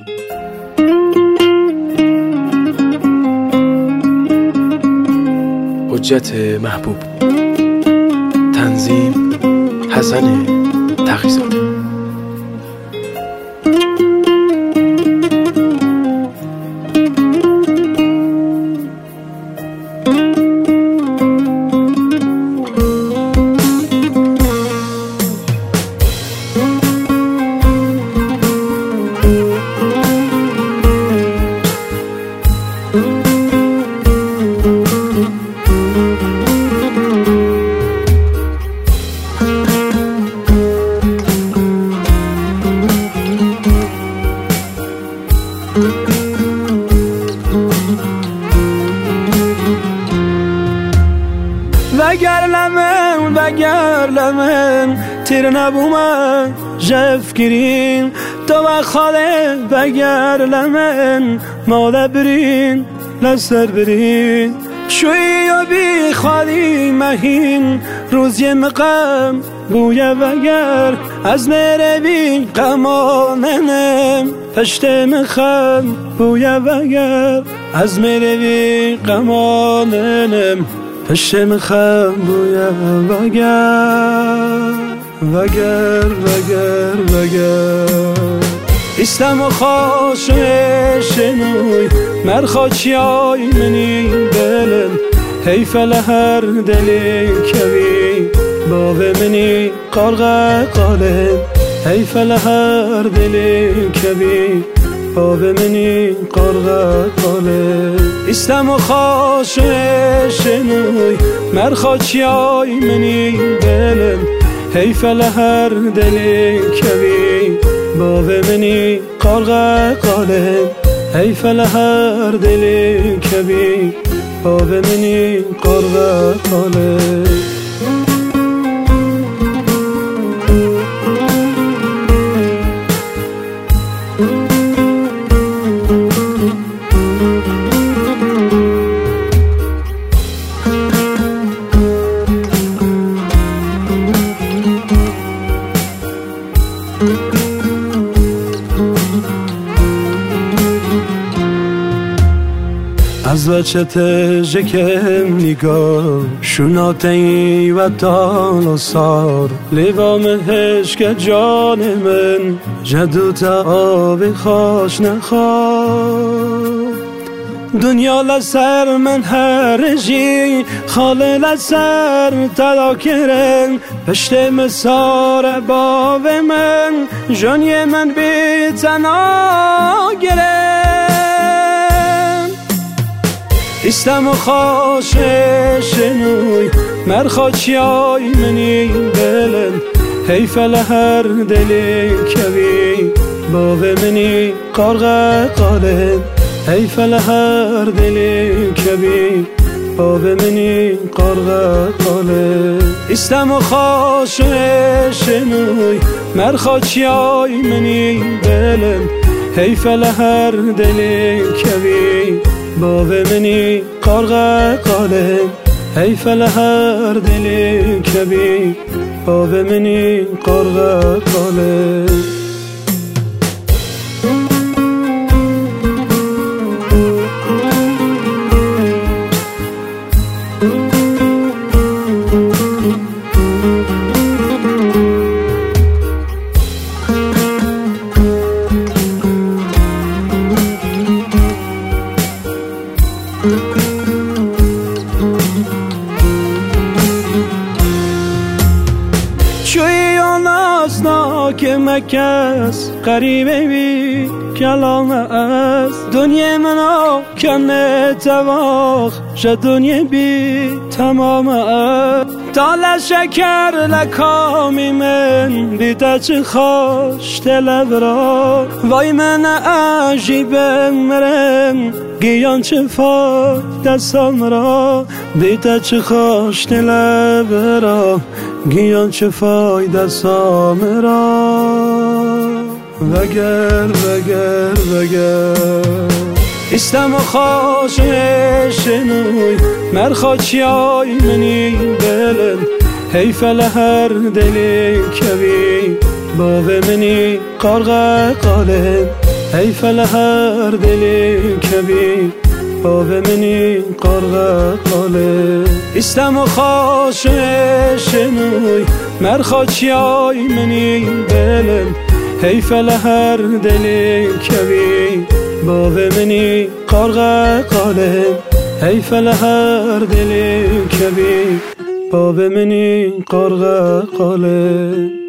حجت محبوب. تنظیم حسن تقی‌زاده. وگر لمن تیر نبومن جف گیرین تو و خاله وگر لمن مالا برین لسر برین شوی و بی خالی مهین روزی مقام بویا وگر از میره بی قماننم پشت مخم بویا وگر از میره بی قماننم پشت مخم بویا وگر استم و خاششنوی مرخاچیای منی دلم حیف لهر دلی کوی باب منی قرق قالم حیف لهر دلی کوی باب منی قرق قالم استم و خاششنوی مرخاچیای منی دلم حیف لهر دلی کوی باب منی قرق قالم حیف لهر دلی کوی باب منی قرق قالم از وچت جکم نگاه شناتی و تان و سار لیوام هشک جان من جدو تا آب خوش نخواد دنیا لسر من هرجی خاله لسر تلا کرن پشت مسار باب من جانی من بی تنا گرن استم و خاششنوی مرخاچیای منی دلم حیف لهر دلی کوی باب منی قرق قالم حیف لهر دلی کوی باب منی قرق قالم استم و خاششنوی مرخاچیای منی دلم حیف لهر دلی کوی باب منی قرق قالم حیف لهر دلی کوی باب منی قرق قالم که مکس قریبه بی کلام از دنیا منو کنه تواخ شد دنیا بی تمام از تال شکر لکامی من بیتا چه خوش تلب را وای من عجیبه مرم گیان چه فای دستان را بیتا چه خوش تلب را گیان چه فای دستان را وگر استم و خاششنوی مرخاچیای منی دلم حیف لهر دلی کوی باب منی قرق قالم حیف هر دلی کبی باب منی قرق قاله استم و خاشنوی مرخاچیای منی بلن حیف هر دلی کبی باب منی قرق قاله حیف هر دلی کبی باب منی قرق قاله